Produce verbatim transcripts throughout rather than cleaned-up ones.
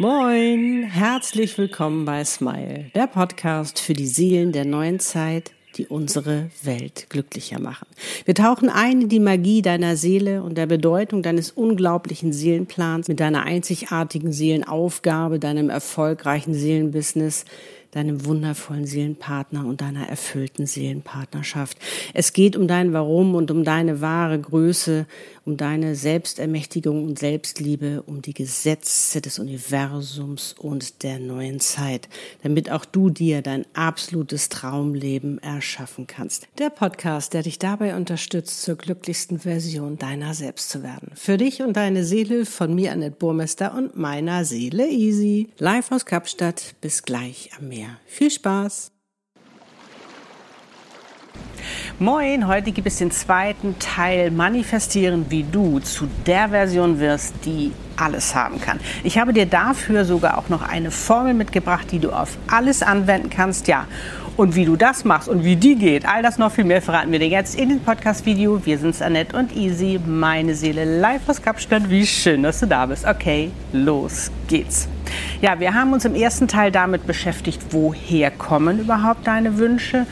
Moin, herzlich willkommen bei Smile, der Podcast für die Seelen der neuen Zeit, die unsere Welt glücklicher machen. Wir tauchen ein in die Magie deiner Seele und der Bedeutung deines unglaublichen Seelenplans mit deiner einzigartigen Seelenaufgabe, deinem erfolgreichen Seelenbusiness, deinem wundervollen Seelenpartner und deiner erfüllten Seelenpartnerschaft. Es geht um dein Warum und um deine wahre Größe, um deine Selbstermächtigung und Selbstliebe, um die Gesetze des Universums und der neuen Zeit, damit auch du dir dein absolutes Traumleben erschaffen kannst. Der Podcast, der dich dabei unterstützt, zur glücklichsten Version deiner selbst zu werden. Für dich und deine Seele von mir, Annette Burmester, und meiner Seele Easy. Live aus Kapstadt, bis gleich am Meer. Viel Spaß! Moin, heute gibt es den zweiten Teil Manifestieren, wie du zu der Version wirst, die alles haben kann. Ich habe dir dafür sogar auch noch eine Formel mitgebracht, die du auf alles anwenden kannst. Ja, und wie du das machst und wie die geht, all das noch viel mehr verraten wir dir jetzt in dem Podcast-Video. Wir sind's, Annette und Easy, meine Seele, live aus Kapstadt. Wie schön, dass du da bist. Okay, los geht's. Ja, wir haben uns im ersten Teil damit beschäftigt, woher kommen überhaupt deine Wünsche?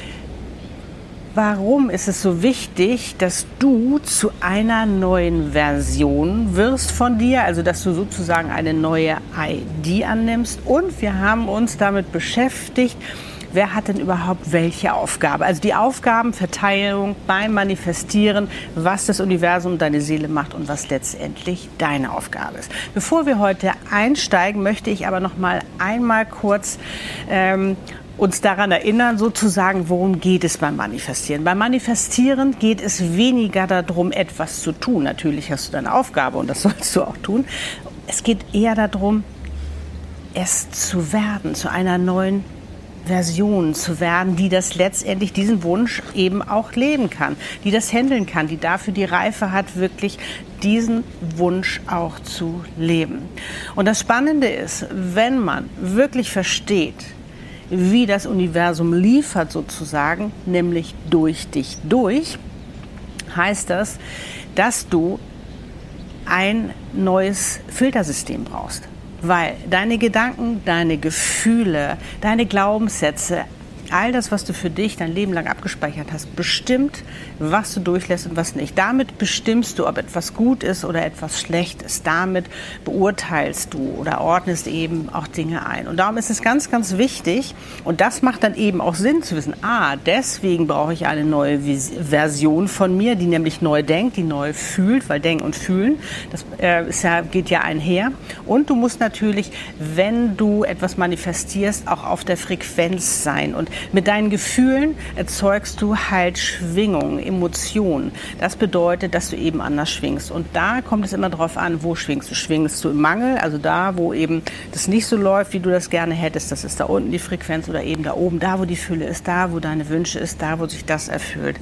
Warum ist es so wichtig, dass du zu einer neuen Version wirst von dir, also dass du sozusagen eine neue I D annimmst? Und wir haben uns damit beschäftigt, wer hat denn überhaupt welche Aufgabe? Also die Aufgabenverteilung beim Manifestieren, was das Universum, deine Seele macht und was letztendlich deine Aufgabe ist. Bevor wir heute einsteigen, möchte ich aber noch mal einmal kurz ähm, uns daran erinnern, sozusagen, worum geht es beim Manifestieren. Beim Manifestieren geht es weniger darum, etwas zu tun. Natürlich hast du deine Aufgabe und das sollst du auch tun. Es geht eher darum, es zu werden, zu einer neuen Version zu werden, die das letztendlich, diesen Wunsch eben auch leben kann, die das handeln kann, die dafür die Reife hat, wirklich diesen Wunsch auch zu leben. Und das Spannende ist, wenn man wirklich versteht, wie das Universum liefert sozusagen, nämlich durch dich durch, heißt das, dass du ein neues Filtersystem brauchst. Weil deine Gedanken, deine Gefühle, deine Glaubenssätze, all das, was du für dich dein Leben lang abgespeichert hast, bestimmt, was du durchlässt und was nicht. Damit bestimmst du, ob etwas gut ist oder etwas schlecht ist. Damit beurteilst du oder ordnest eben auch Dinge ein. Und darum ist es ganz, ganz wichtig, und das macht dann eben auch Sinn zu wissen, ah, deswegen brauche ich eine neue Version von mir, die nämlich neu denkt, die neu fühlt, weil Denken und Fühlen, das äh, ist ja, geht ja einher. Und du musst natürlich, wenn du etwas manifestierst, auch auf der Frequenz sein. Und mit deinen Gefühlen erzeugst du halt Schwingungen, Emotionen. Das bedeutet, dass du eben anders schwingst. Und da kommt es immer darauf an, wo schwingst du. Schwingst du im Mangel, also da, wo eben das nicht so läuft, wie du das gerne hättest, das ist da unten die Frequenz, oder eben da oben, da, wo die Fülle ist, da, wo deine Wünsche ist, da, wo sich das erfüllt,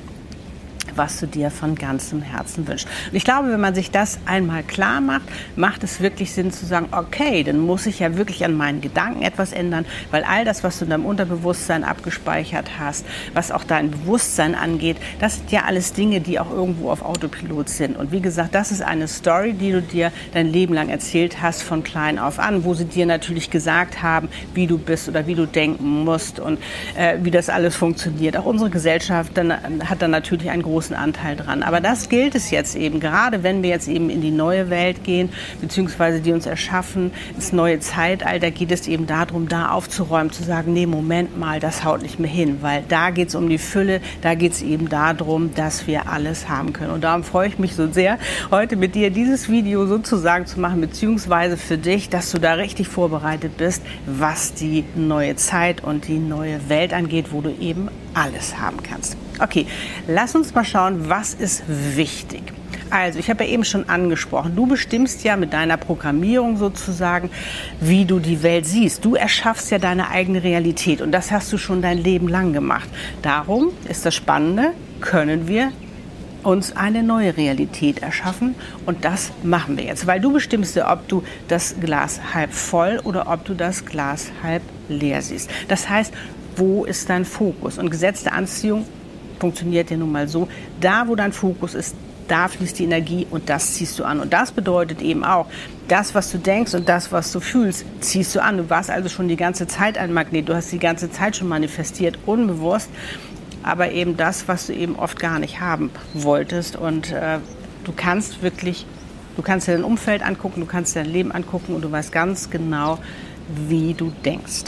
was du dir von ganzem Herzen wünschst. Und ich glaube, wenn man sich das einmal klar macht, macht es wirklich Sinn zu sagen, okay, dann muss ich ja wirklich an meinen Gedanken etwas ändern, weil all das, was du in deinem Unterbewusstsein abgespeichert hast, was auch dein Bewusstsein angeht, das sind ja alles Dinge, die auch irgendwo auf Autopilot sind. Und wie gesagt, das ist eine Story, die du dir dein Leben lang erzählt hast, von klein auf an, wo sie dir natürlich gesagt haben, wie du bist oder wie du denken musst und äh, wie das alles funktioniert. Auch unsere Gesellschaft dann, hat dann natürlich einen großen Anteil dran. Aber das gilt es jetzt eben, gerade wenn wir jetzt eben in die neue Welt gehen, beziehungsweise die uns erschaffen, ins neue Zeitalter, geht es eben darum, da aufzuräumen, zu sagen, nee, Moment mal, das haut nicht mehr hin, weil da geht es um die Fülle, da geht es eben darum, dass wir alles haben können. Und darum freue ich mich so sehr, heute mit dir dieses Video sozusagen zu machen, beziehungsweise für dich, dass du da richtig vorbereitet bist, was die neue Zeit und die neue Welt angeht, wo du eben alles haben kannst. Okay, lass uns mal schauen, was ist wichtig. Also, ich habe ja eben schon angesprochen, du bestimmst ja mit deiner Programmierung sozusagen, wie du die Welt siehst. Du erschaffst ja deine eigene Realität und das hast du schon dein Leben lang gemacht. Darum ist das Spannende, können wir uns eine neue Realität erschaffen und das machen wir jetzt. Weil du bestimmst ja, ob du das Glas halb voll oder ob du das Glas halb leer siehst. Das heißt, wo ist dein Fokus? Und Gesetz der Anziehung funktioniert ja nun mal so, da wo dein Fokus ist, da fließt die Energie und das ziehst du an. Und das bedeutet eben auch, das, was du denkst und das, was du fühlst, ziehst du an. Du warst also schon die ganze Zeit ein Magnet, du hast die ganze Zeit schon manifestiert, unbewusst, aber eben das, was du eben oft gar nicht haben wolltest. Und äh, du kannst wirklich, du kannst dir dein Umfeld angucken, du kannst dir dein Leben angucken und du weißt ganz genau, wie du denkst.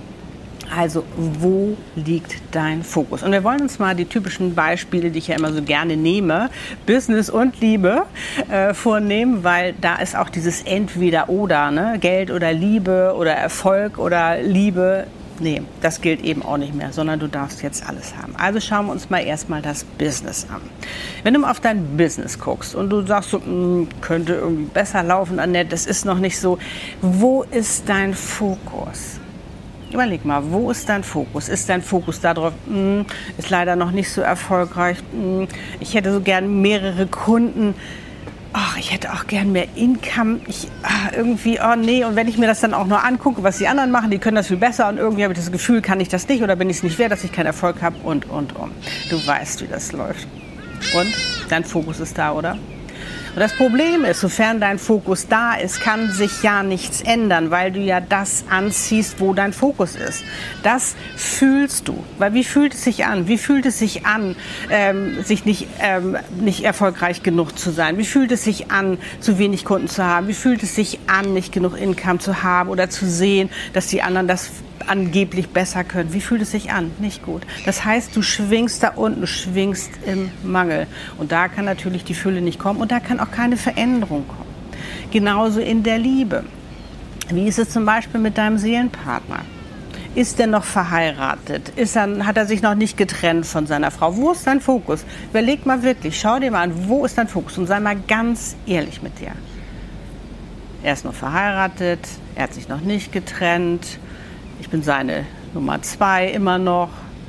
Also, wo liegt dein Fokus? Und wir wollen uns mal die typischen Beispiele, die ich ja immer so gerne nehme, Business und Liebe, äh, vornehmen, weil da ist auch dieses Entweder-Oder, ne? Geld oder Liebe oder Erfolg oder Liebe. Nee, das gilt eben auch nicht mehr, sondern du darfst jetzt alles haben. Also schauen wir uns mal erstmal das Business an. Wenn du mal auf dein Business guckst und du sagst, so, könnte irgendwie besser laufen, Annette, das ist noch nicht so. Wo ist dein Fokus? Überleg mal, wo ist dein Fokus? Ist dein Fokus darauf, mh, ist leider noch nicht so erfolgreich, mh, ich hätte so gern mehrere Kunden, ach, ich hätte auch gern mehr Income, ich, ach, irgendwie, oh nee, und wenn ich mir das dann auch nur angucke, was die anderen machen, die können das viel besser und irgendwie habe ich das Gefühl, kann ich das nicht oder bin ich es nicht wert, dass ich keinen Erfolg habe und, und, und. Du weißt, wie das läuft. Und dein Fokus ist da, oder? Und das Problem ist, sofern dein Fokus da ist, kann sich ja nichts ändern, weil du ja das anziehst, wo dein Fokus ist. Das fühlst du. Weil wie fühlt es sich an? Wie fühlt es sich an, ähm, sich nicht, ähm, nicht erfolgreich genug zu sein? Wie fühlt es sich an, zu wenig Kunden zu haben? Wie fühlt es sich an, nicht genug Income zu haben oder zu sehen, dass die anderen das angeblich besser können? Wie fühlt es sich an? Nicht gut. Das heißt, du schwingst da unten, du schwingst im Mangel. Und da kann natürlich die Fülle nicht kommen und da kann auch keine Veränderung kommen. Genauso in der Liebe. Wie ist es zum Beispiel mit deinem Seelenpartner? Ist der noch verheiratet? Ist er, hat er sich noch nicht getrennt von seiner Frau? Wo ist dein Fokus? Überleg mal wirklich, schau dir mal an, wo ist dein Fokus? Und sei mal ganz ehrlich mit dir. Er ist noch verheiratet, er hat sich noch nicht getrennt. Ich bin seine Nummer zwei immer noch.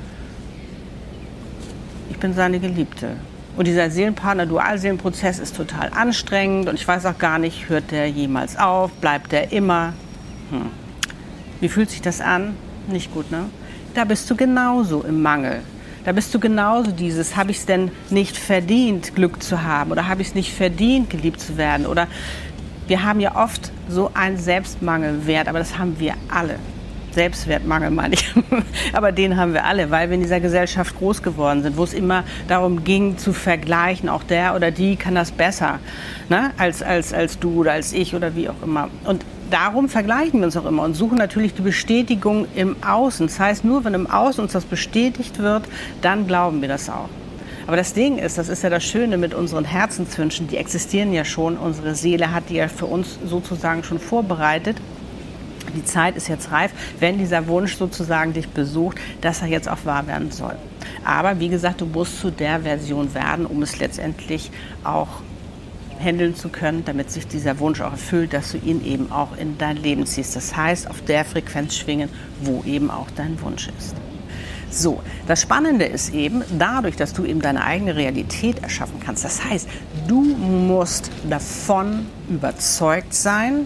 Ich bin seine Geliebte. Und dieser Seelenpartner, Dualseelenprozess ist total anstrengend und ich weiß auch gar nicht, hört der jemals auf, bleibt der immer? Hm. Wie fühlt sich das an? Nicht gut, ne? Da bist du genauso im Mangel. Da bist du genauso dieses, habe ich es denn nicht verdient, Glück zu haben? Oder habe ich es nicht verdient, geliebt zu werden? Oder wir haben ja oft so einen Selbstmangelwert, aber das haben wir alle. Selbstwertmangel meine ich, aber den haben wir alle, weil wir in dieser Gesellschaft groß geworden sind, wo es immer darum ging zu vergleichen, auch der oder die kann das besser, ne, als, als, als du oder als ich oder wie auch immer. Und darum vergleichen wir uns auch immer und suchen natürlich die Bestätigung im Außen. Das heißt, nur wenn im Außen uns das bestätigt wird, dann glauben wir das auch. Aber das Ding ist, das ist ja das Schöne mit unseren Herzenswünschen, die existieren ja schon, unsere Seele hat die ja für uns sozusagen schon vorbereitet. Die Zeit ist jetzt reif, wenn dieser Wunsch sozusagen dich besucht, dass er jetzt auch wahr werden soll. Aber wie gesagt, du musst zu der Version werden, um es letztendlich auch handeln zu können, damit sich dieser Wunsch auch erfüllt, dass du ihn eben auch in dein Leben ziehst. Das heißt, auf der Frequenz schwingen, wo eben auch dein Wunsch ist. So, das Spannende ist eben, dadurch, dass du eben deine eigene Realität erschaffen kannst. Das heißt, du musst davon überzeugt sein,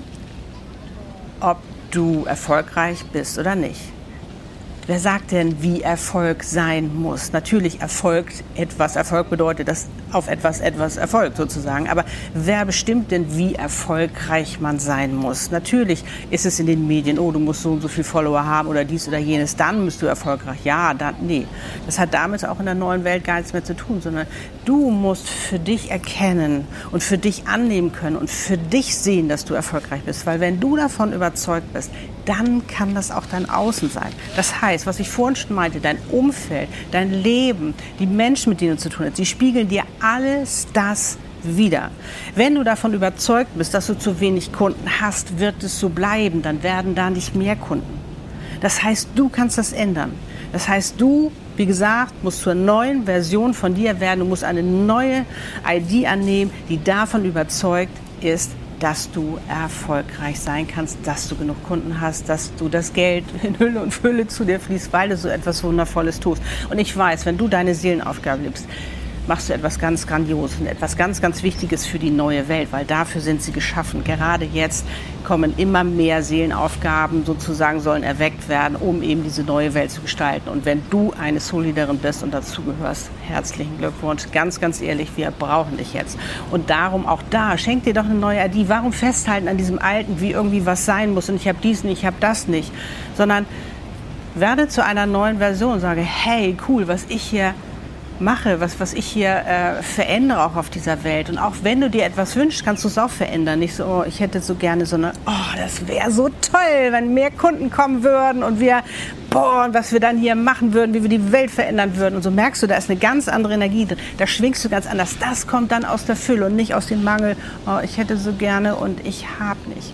ob du erfolgreich bist oder nicht. Wer sagt denn, wie Erfolg sein muss? Natürlich erfolgt etwas. Erfolg bedeutet, dass auf etwas etwas erfolgt sozusagen. Aber wer bestimmt denn, wie erfolgreich man sein muss? Natürlich ist es in den Medien, oh, du musst so und so viel Follower haben oder dies oder jenes, dann bist du erfolgreich. Ja, dann, nee. Das hat damit auch in der neuen Welt gar nichts mehr zu tun, sondern du musst für dich erkennen und für dich annehmen können und für dich sehen, dass du erfolgreich bist. Weil wenn du davon überzeugt bist, dann kann das auch dein Außen sein. Das heißt, was ich vorhin schon meinte, dein Umfeld, dein Leben, die Menschen, mit denen du zu tun hast, die spiegeln dir alles das wider. Wenn du davon überzeugt bist, dass du zu wenig Kunden hast, wird es so bleiben, dann werden da nicht mehr Kunden. Das heißt, du kannst das ändern. Das heißt, du, wie gesagt, musst zur neuen Version von dir werden. Du musst eine neue I D annehmen, die davon überzeugt ist, dass du erfolgreich sein kannst, dass du genug Kunden hast, dass du das Geld in Hülle und Fülle zu dir fließt, weil du so etwas Wundervolles tust. Und ich weiß, wenn du deine Seelenaufgabe lebst, machst du etwas ganz Grandioses und etwas ganz, ganz Wichtiges für die neue Welt, weil dafür sind sie geschaffen. Gerade jetzt kommen immer mehr Seelenaufgaben sozusagen, sollen erweckt werden, um eben diese neue Welt zu gestalten. Und wenn du eine Soulleaderin bist und dazu gehörst, herzlichen Glückwunsch. Ganz, ganz ehrlich, wir brauchen dich jetzt. Und darum auch da, schenk dir doch eine neue I D. Warum festhalten an diesem Alten, wie irgendwie was sein muss und ich habe dies nicht, ich habe das nicht, sondern werde zu einer neuen Version und sage, hey, cool, was ich hier mache, was, was ich hier äh, verändere auch auf dieser Welt. Und auch wenn du dir etwas wünschst, kannst du es auch verändern. Nicht so, oh, ich hätte so gerne, sondern, oh, das wäre so toll, wenn mehr Kunden kommen würden und wir, boah, und was wir dann hier machen würden, wie wir die Welt verändern würden. Und so merkst du, da ist eine ganz andere Energie drin. Da schwingst du ganz anders. Das kommt dann aus der Fülle und nicht aus dem Mangel, oh, ich hätte so gerne und ich habe nicht.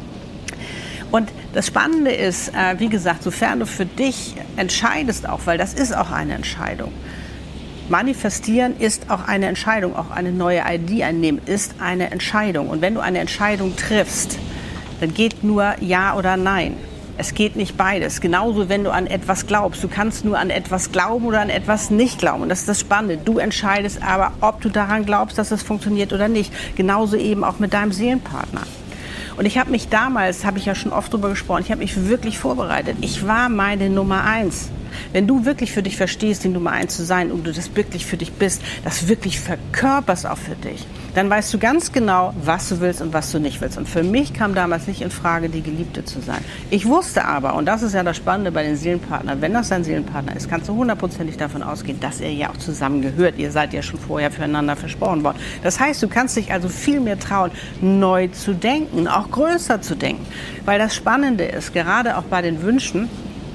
Und das Spannende ist, äh, wie gesagt, sofern du für dich entscheidest auch, weil das ist auch eine Entscheidung. Manifestieren ist auch eine Entscheidung, auch eine neue I D einnehmen ist eine Entscheidung. Und wenn du eine Entscheidung triffst, dann geht nur Ja oder Nein. Es geht nicht beides. Genauso, wenn du an etwas glaubst. Du kannst nur an etwas glauben oder an etwas nicht glauben. Und das ist das Spannende. Du entscheidest aber, ob du daran glaubst, dass es funktioniert oder nicht. Genauso eben auch mit deinem Seelenpartner. Und ich habe mich damals, habe ich ja schon oft drüber gesprochen, ich habe mich wirklich vorbereitet. Ich war meine Nummer eins. Wenn du wirklich für dich verstehst, die Nummer eins zu sein und du das wirklich für dich bist, das wirklich verkörperst auch für dich, dann weißt du ganz genau, was du willst und was du nicht willst. Und für mich kam damals nicht in Frage, die Geliebte zu sein. Ich wusste aber, und das ist ja das Spannende bei den Seelenpartnern, wenn das dein Seelenpartner ist, kannst du hundertprozentig davon ausgehen, dass er ja auch zusammengehört. Ihr seid ja schon vorher füreinander versprochen worden. Das heißt, du kannst dich also viel mehr trauen, neu zu denken, auch größer zu denken. Weil das Spannende ist, gerade auch bei den Wünschen,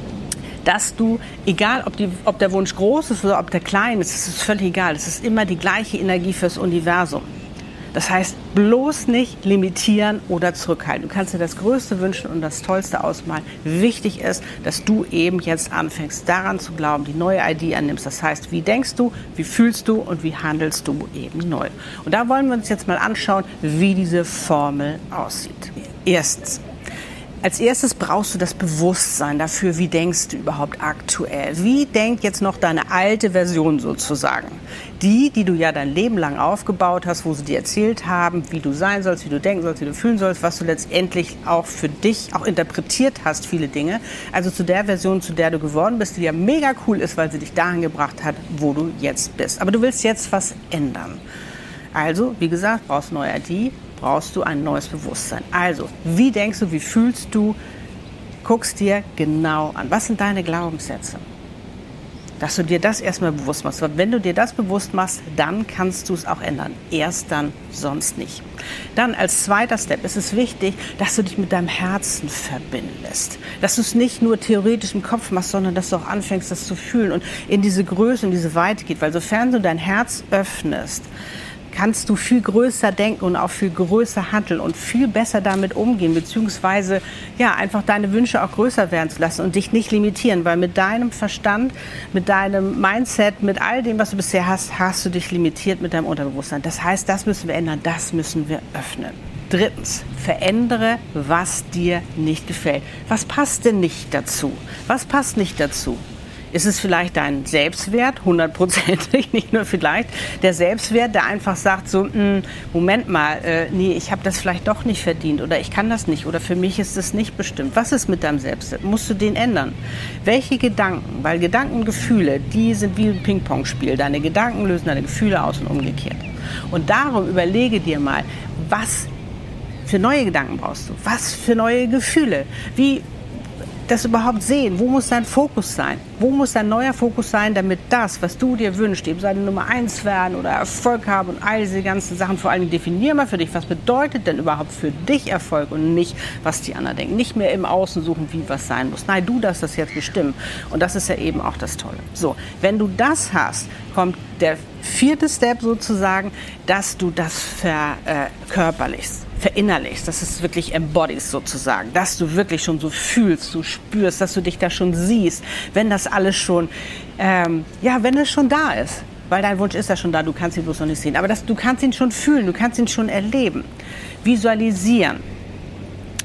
dass du, egal ob, die, ob der Wunsch groß ist oder ob der klein ist, es ist völlig egal. Es ist immer die gleiche Energie fürs Universum. Das heißt, bloß nicht limitieren oder zurückhalten. Du kannst dir das Größte wünschen und das Tollste ausmalen. Wichtig ist, dass du eben jetzt anfängst, daran zu glauben, die neue I D annimmst. Das heißt, wie denkst du, wie fühlst du und wie handelst du eben neu. Und da wollen wir uns jetzt mal anschauen, wie diese Formel aussieht. Erstens. Als erstes brauchst du das Bewusstsein dafür, wie denkst du überhaupt aktuell. Wie denkt jetzt noch deine alte Version sozusagen? Die, die du ja dein Leben lang aufgebaut hast, wo sie dir erzählt haben, wie du sein sollst, wie du denken sollst, wie du fühlen sollst, was du letztendlich auch für dich auch interpretiert hast, viele Dinge. Also zu der Version, zu der du geworden bist, die ja mega cool ist, weil sie dich dahin gebracht hat, wo du jetzt bist. Aber du willst jetzt was ändern. Also, wie gesagt, brauchst neue I D, brauchst du ein neues Bewusstsein. Also, wie denkst du, wie fühlst du? Guckst dir genau an. Was sind deine Glaubenssätze? Dass du dir das erstmal bewusst machst. Weil wenn du dir das bewusst machst, dann kannst du es auch ändern. Erst dann, sonst nicht. Dann als zweiter Step ist es wichtig, dass du dich mit deinem Herzen verbinden lässt. Dass du es nicht nur theoretisch im Kopf machst, sondern dass du auch anfängst, das zu fühlen und in diese Größe und diese Weite geht. Weil sofern du dein Herz öffnest, kannst du viel größer denken und auch viel größer handeln und viel besser damit umgehen, beziehungsweise ja, einfach deine Wünsche auch größer werden zu lassen und dich nicht limitieren, weil mit deinem Verstand, mit deinem Mindset, mit all dem, was du bisher hast, hast du dich limitiert mit deinem Unterbewusstsein. Das heißt, das müssen wir ändern, das müssen wir öffnen. Drittens, verändere, was dir nicht gefällt. Was passt denn nicht dazu? Was passt nicht dazu? Ist es vielleicht dein Selbstwert, hundertprozentig, nicht nur vielleicht, der Selbstwert, der einfach sagt so, Moment mal, äh, nee, ich habe das vielleicht doch nicht verdient oder ich kann das nicht oder für mich ist das nicht bestimmt. Was ist mit deinem Selbstwert? Musst du den ändern? Welche Gedanken, weil Gedanken und Gefühle, die sind wie ein Ping-Pong-Spiel. Deine Gedanken lösen deine Gefühle aus und umgekehrt. Und darum überlege dir mal, was für neue Gedanken brauchst du? Was für neue Gefühle? Wie das überhaupt sehen, wo muss dein Fokus sein? Wo muss dein neuer Fokus sein, damit das, was du dir wünschst, eben seine Nummer eins werden oder Erfolg haben und all diese ganzen Sachen, vor allem definier mal für dich, was bedeutet denn überhaupt für dich Erfolg und nicht, was die anderen denken. Nicht mehr im Außen suchen, wie was sein muss. Nein, du darfst das jetzt bestimmen. Und das ist ja eben auch das Tolle. So, wenn du das hast, kommt der vierte Step sozusagen, dass du das verkörperlichst. verinnerlichst, dass es wirklich embodies sozusagen, dass du wirklich schon so fühlst, du spürst, dass du dich da schon siehst, wenn das alles schon, ähm, ja, wenn es schon da ist, weil dein Wunsch ist ja schon da, du kannst ihn bloß noch nicht sehen, aber das, du kannst ihn schon fühlen, du kannst ihn schon erleben, visualisieren.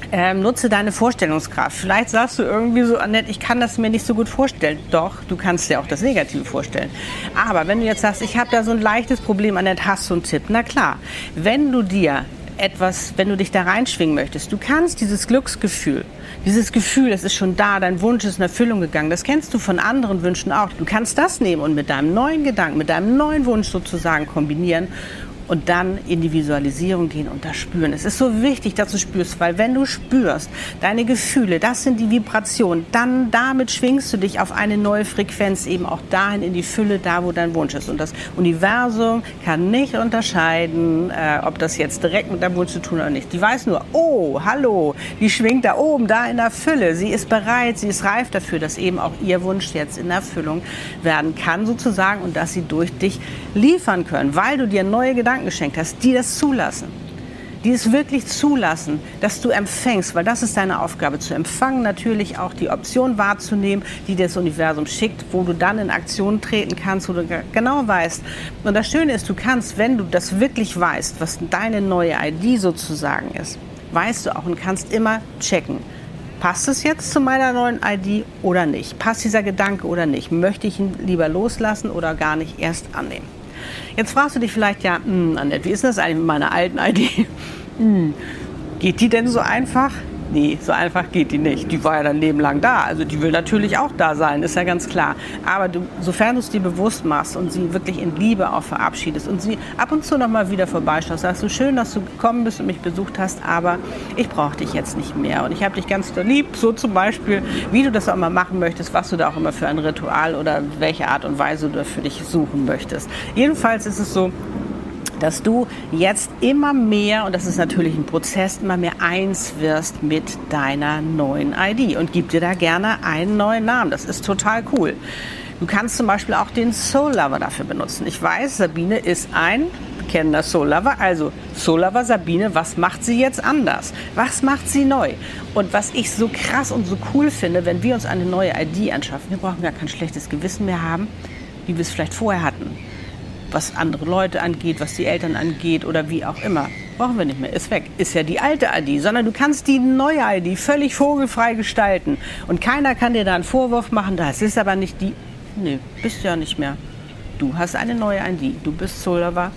Ähm, nutze deine Vorstellungskraft. Vielleicht sagst du irgendwie so, Annette, ich kann das mir nicht so gut vorstellen. Doch, du kannst dir auch das Negative vorstellen. Aber wenn du jetzt sagst, ich habe da so ein leichtes Problem, Annette, hast du einen Tipp? Na klar, wenn du dir etwas, wenn du dich da reinschwingen möchtest, du kannst dieses Glücksgefühl, dieses Gefühl, es ist schon da, dein Wunsch ist in Erfüllung gegangen, das kennst du von anderen Wünschen auch. Du kannst das nehmen und mit deinem neuen Gedanken, mit deinem neuen Wunsch sozusagen kombinieren und dann in die Visualisierung gehen und das spüren. Es ist so wichtig, dass du spürst, weil wenn du spürst, deine Gefühle, das sind die Vibrationen, dann damit schwingst du dich auf eine neue Frequenz, eben auch dahin in die Fülle, da wo dein Wunsch ist. Und das Universum kann nicht unterscheiden, äh, ob das jetzt direkt mit deinem Wunsch zu tun hat oder nicht. Die weiß nur, oh, hallo, die schwingt da oben, da in der Fülle. Sie ist bereit, sie ist reif dafür, dass eben auch ihr Wunsch jetzt in Erfüllung werden kann sozusagen und dass sie durch dich liefern können, weil du dir neue Gedanken geschenkt hast, die das zulassen, die es wirklich zulassen, dass du empfängst, weil das ist deine Aufgabe, zu empfangen, natürlich auch die Option wahrzunehmen, die das Universum schickt, wo du dann in Aktion treten kannst, wo du genau weißt. Und das Schöne ist, du kannst, wenn du das wirklich weißt, was deine neue I D sozusagen ist, weißt du auch und kannst immer checken, passt es jetzt zu meiner neuen I D oder nicht? Passt dieser Gedanke oder nicht? Möchte ich ihn lieber loslassen oder gar nicht erst annehmen? Jetzt fragst du dich vielleicht, ja, hm, Annette, wie ist das eigentlich mit meiner alten I D? Hm, geht die denn so einfach? Nee, so einfach geht die nicht. Die war ja dein Leben lang da. Also die will natürlich auch da sein, ist ja ganz klar. Aber du, sofern du es dir bewusst machst und sie wirklich in Liebe auch verabschiedest und sie ab und zu noch mal wieder vorbeischaust, sagst du, schön, dass du gekommen bist und mich besucht hast, aber ich brauche dich jetzt nicht mehr. Und ich habe dich ganz doll lieb, so zum Beispiel, wie du das auch immer machen möchtest, was du da auch immer für ein Ritual oder welche Art und Weise du für dich suchen möchtest. Jedenfalls ist es so, dass du jetzt immer mehr, und das ist natürlich ein Prozess, immer mehr eins wirst mit deiner neuen I D und gib dir da gerne einen neuen Namen. Das ist total cool. Du kannst zum Beispiel auch den Soul Lover dafür benutzen. Ich weiß, Sabine ist ein bekennender Soul Lover. Also Soul Lover Sabine, was macht sie jetzt anders? Was macht sie neu? Und was ich so krass und so cool finde, wenn wir uns eine neue I D anschaffen, wir brauchen gar kein schlechtes Gewissen mehr haben, wie wir es vielleicht vorher hatten. Was andere Leute angeht, was die Eltern angeht oder wie auch immer. Brauchen wir nicht mehr, ist weg. Ist ja die alte I D, sondern du kannst die neue I D völlig vogelfrei gestalten. Und keiner kann dir da einen Vorwurf machen, das ist aber nicht die... Nee, bist du ja nicht mehr. Du hast eine neue I D, du bist Soul Lover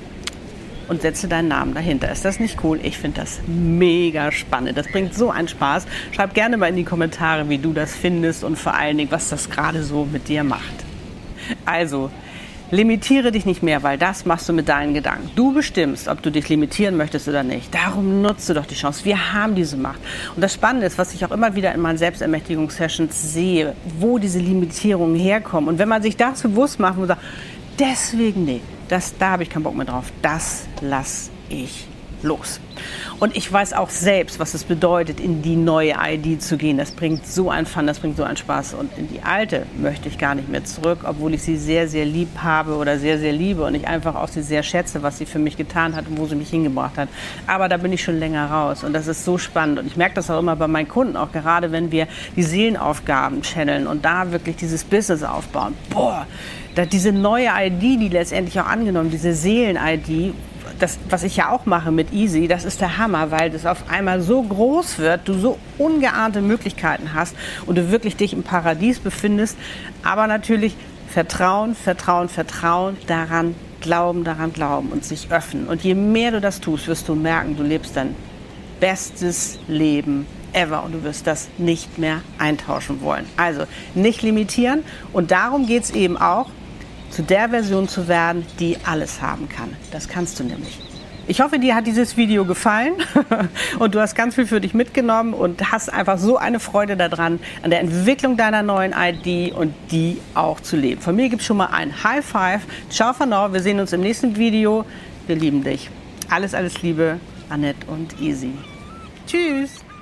und setze deinen Namen dahinter. Ist das nicht cool? Ich finde das mega spannend. Das bringt so einen Spaß. Schreib gerne mal in die Kommentare, wie du das findest und vor allen Dingen, was das gerade so mit dir macht. Also, limitiere dich nicht mehr, weil das machst du mit deinen Gedanken. Du bestimmst, ob du dich limitieren möchtest oder nicht. Darum nutze doch die Chance. Wir haben diese Macht. Und das Spannende ist, was ich auch immer wieder in meinen Selbstermächtigungssessions sehe, wo diese Limitierungen herkommen. Und wenn man sich das bewusst macht und sagt, deswegen, nee, das, da habe ich keinen Bock mehr drauf, das lasse ich los. Und ich weiß auch selbst, was es bedeutet, in die neue I D zu gehen. Das bringt so einen Fun, das bringt so einen Spaß. Und in die alte möchte ich gar nicht mehr zurück, obwohl ich sie sehr, sehr lieb habe oder sehr, sehr liebe und ich einfach auch sie sehr schätze, was sie für mich getan hat und wo sie mich hingebracht hat. Aber da bin ich schon länger raus und das ist so spannend. Und ich merke das auch immer bei meinen Kunden, auch gerade wenn wir die Seelenaufgaben channeln und da wirklich dieses Business aufbauen. Boah, da diese neue I D, die letztendlich auch angenommen, diese Seelen-I D, das, was ich ja auch mache mit Easy, das ist der Hammer, weil das auf einmal so groß wird, du so ungeahnte Möglichkeiten hast und du wirklich dich im Paradies befindest. Aber natürlich Vertrauen, Vertrauen, Vertrauen, daran glauben, daran glauben und sich öffnen. Und je mehr du das tust, wirst du merken, du lebst dein bestes Leben ever und du wirst das nicht mehr eintauschen wollen. Also nicht limitieren und darum geht es eben auch, zu der Version zu werden, die alles haben kann. Das kannst du nämlich. Ich hoffe, dir hat dieses Video gefallen und du hast ganz viel für dich mitgenommen und hast einfach so eine Freude daran, an der Entwicklung deiner neuen I D und die auch zu leben. Von mir gibt es schon mal ein High Five. Ciao for now, wir sehen uns im nächsten Video. Wir lieben dich. Alles, alles Liebe, Annette und Easy. Tschüss.